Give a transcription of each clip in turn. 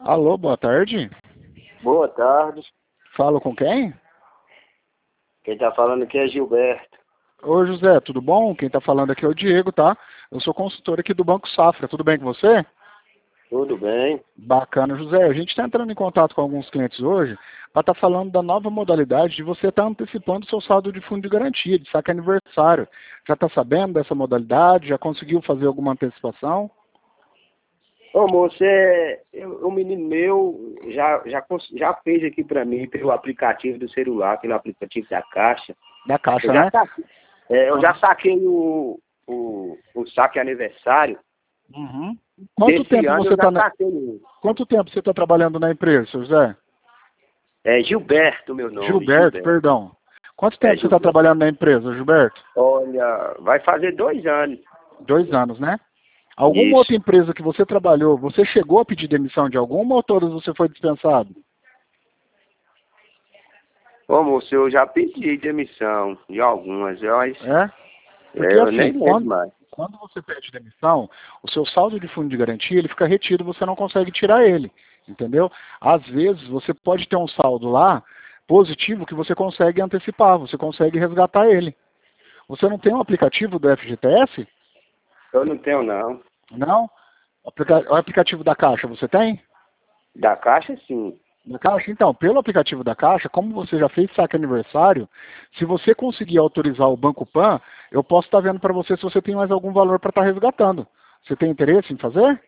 Alô, boa tarde. Boa tarde. Falo com quem? Quem tá falando aqui é Gilberto. Ô José, tudo bom? Quem tá falando aqui é o Diego, tá? Eu sou consultor aqui do Banco Safra, tudo bem com você? Tudo bem? Bacana, José. A gente está entrando em contato com alguns clientes hoje para estar falando da nova modalidade de você estar antecipando o seu saldo de fundo de garantia, de saque aniversário. Já está sabendo dessa modalidade? Já conseguiu fazer alguma antecipação? Ô, moço, um menino meu já fez aqui pra mim pelo aplicativo do celular, pelo aplicativo da Caixa. Da Caixa, Eu já, né? eu já saquei o saque aniversário. Uhum. Quanto Desse tempo ano você eu já está saquei um. Quanto tempo você está trabalhando na empresa, seu José? É Gilberto, meu nome. Gilberto, perdão. Quanto tempo você está Gilberto. trabalhando na empresa, Gilberto? Olha, vai fazer 2 anos. 2 anos, né? Alguma Isso. outra empresa que você trabalhou, você chegou a pedir demissão de alguma ou todas você foi dispensado? Ô, moço, eu já pedi demissão de algumas, mas É? Porque eu nem assim, lembro mais. quando você pede demissão, o seu saldo de fundo de garantia ele fica retido, você não consegue tirar ele, entendeu? Às vezes você pode ter um saldo lá positivo que você consegue antecipar, você consegue resgatar ele. Você não tem um aplicativo do FGTS? Eu não tenho, não. Não? O aplicativo da Caixa você tem? Da Caixa, sim. Da Caixa? Então, pelo aplicativo da Caixa, como você já fez saque aniversário, se você conseguir autorizar o Banco Pan, eu posso estar vendo para você se você tem mais algum valor para estar resgatando. Você tem interesse em fazer?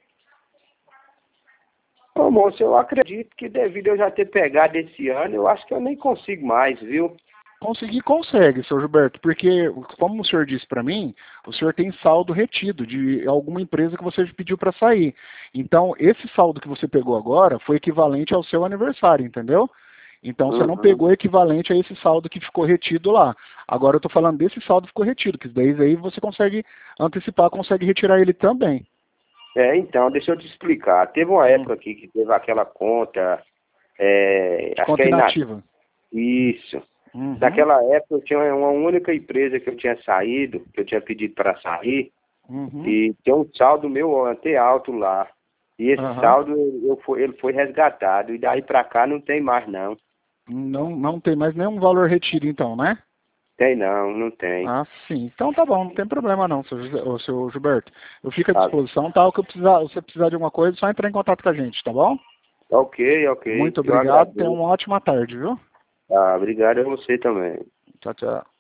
Ô, moço, eu acredito que devido eu já ter pegado esse ano, eu acho que eu nem consigo mais, viu? Conseguir, consegue, seu Gilberto, porque, como o senhor disse para mim, o senhor tem saldo retido de alguma empresa que você pediu para sair. Então, esse saldo que você pegou agora foi equivalente ao seu aniversário, entendeu? Então, você não Uhum. pegou equivalente a esse saldo que ficou retido lá. Agora, eu estou falando desse saldo que ficou retido, que daí aí você consegue antecipar, consegue retirar ele também. Então, deixa eu te explicar. Teve uma Hum. época aqui que teve aquela conta, De acho que conta é inativa. Isso. Uhum, Naquela época eu tinha uma única empresa que eu tinha saído, que eu tinha pedido para sair, uhum, e tem um saldo meu até alto lá. E esse aham. saldo ele foi resgatado, e daí para cá não tem mais não. Não, não tem mais nenhum valor retido, então, né? Tem não, não tem. Ah, sim. Então tá bom, não tem problema não, seu Gilberto. Eu fico à Tá. disposição, tá? O que eu precisar, se você precisar de alguma coisa, é só entrar em contato com a gente, tá bom? Ok, ok. Muito Eu obrigado, tenha agradeço. uma ótima tarde, viu? Tá, obrigado a você também. Tchau, tchau.